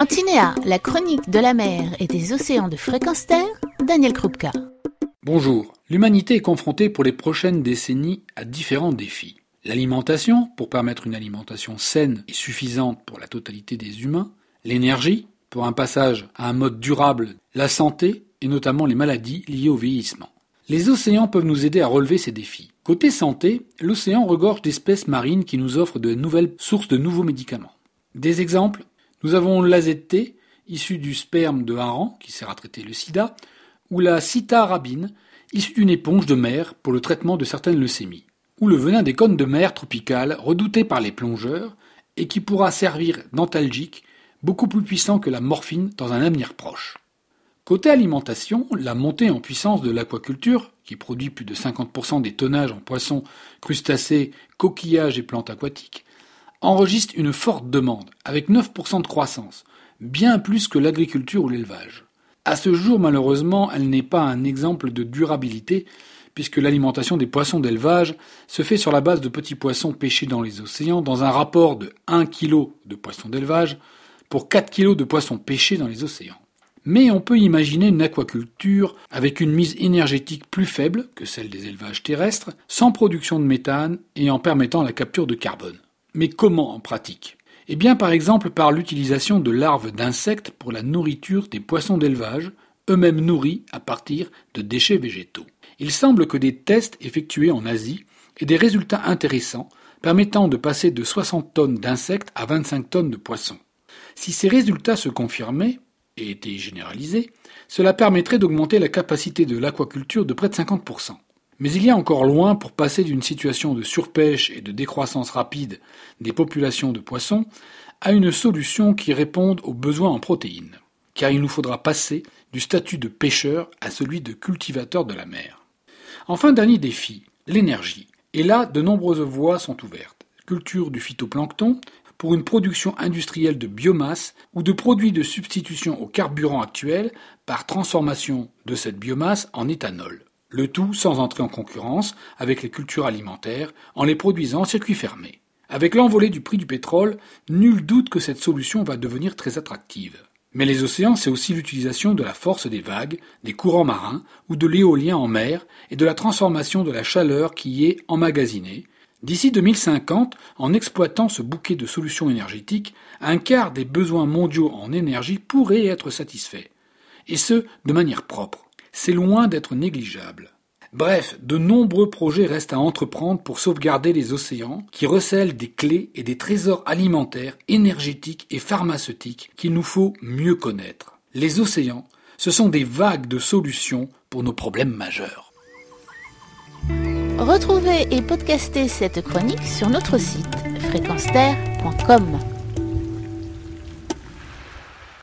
Continéa, la chronique de la mer et des océans de Fréquence Terre, Daniel Krupka. Bonjour, l'humanité est confrontée pour les prochaines décennies à différents défis. L'alimentation, pour permettre une alimentation saine et suffisante pour la totalité des humains. L'énergie, pour un passage à un mode durable. La santé, et notamment les maladies liées au vieillissement. Les océans peuvent nous aider à relever ces défis. Côté santé, l'océan regorge d'espèces marines qui nous offrent de nouvelles sources de nouveaux médicaments. Des exemples, nous avons l'AZT, issu du sperme de hareng, qui sert à traiter le sida, ou la citarabine, issue d'une éponge de mer pour le traitement de certaines leucémies, ou le venin des cônes de mer tropicales, redouté par les plongeurs, et qui pourra servir d'antalgique, beaucoup plus puissant que la morphine dans un avenir proche. Côté alimentation, la montée en puissance de l'aquaculture, qui produit plus de 50% des tonnages en poissons, crustacés, coquillages et plantes aquatiques, enregistre une forte demande, avec 9% de croissance, bien plus que l'agriculture ou l'élevage. À ce jour, malheureusement, elle n'est pas un exemple de durabilité, puisque l'alimentation des poissons d'élevage se fait sur la base de petits poissons pêchés dans les océans dans un rapport de 1 kg de poissons d'élevage pour 4 kg de poissons pêchés dans les océans. Mais on peut imaginer une aquaculture avec une mise énergétique plus faible que celle des élevages terrestres, sans production de méthane et en permettant la capture de carbone. Mais comment en pratique ? Eh bien par exemple par l'utilisation de larves d'insectes pour la nourriture des poissons d'élevage, eux-mêmes nourris à partir de déchets végétaux. Il semble que des tests effectués en Asie aient des résultats intéressants permettant de passer de 60 tonnes d'insectes à 25 tonnes de poissons. Si ces résultats se confirmaient et étaient généralisés, cela permettrait d'augmenter la capacité de l'aquaculture de près de 50%. Mais il y a encore loin pour passer d'une situation de surpêche et de décroissance rapide des populations de poissons à une solution qui réponde aux besoins en protéines. Car il nous faudra passer du statut de pêcheur à celui de cultivateur de la mer. Enfin, dernier défi, l'énergie. Et là, de nombreuses voies sont ouvertes. Culture du phytoplancton, pour une production industrielle de biomasse ou de produits de substitution au carburant actuel par transformation de cette biomasse en éthanol. Le tout sans entrer en concurrence avec les cultures alimentaires en les produisant en circuit fermé. Avec l'envolée du prix du pétrole, nul doute que cette solution va devenir très attractive. Mais les océans, c'est aussi l'utilisation de la force des vagues, des courants marins ou de l'éolien en mer et de la transformation de la chaleur qui y est emmagasinée. D'ici 2050, en exploitant ce bouquet de solutions énergétiques, un quart des besoins mondiaux en énergie pourrait être satisfait. Et ce, de manière propre. C'est loin d'être négligeable. Bref, de nombreux projets restent à entreprendre pour sauvegarder les océans qui recèlent des clés et des trésors alimentaires, énergétiques et pharmaceutiques qu'il nous faut mieux connaître. Les océans, ce sont des vagues de solutions pour nos problèmes majeurs. Retrouvez et podcastez cette chronique sur notre site fréquenceterre.com.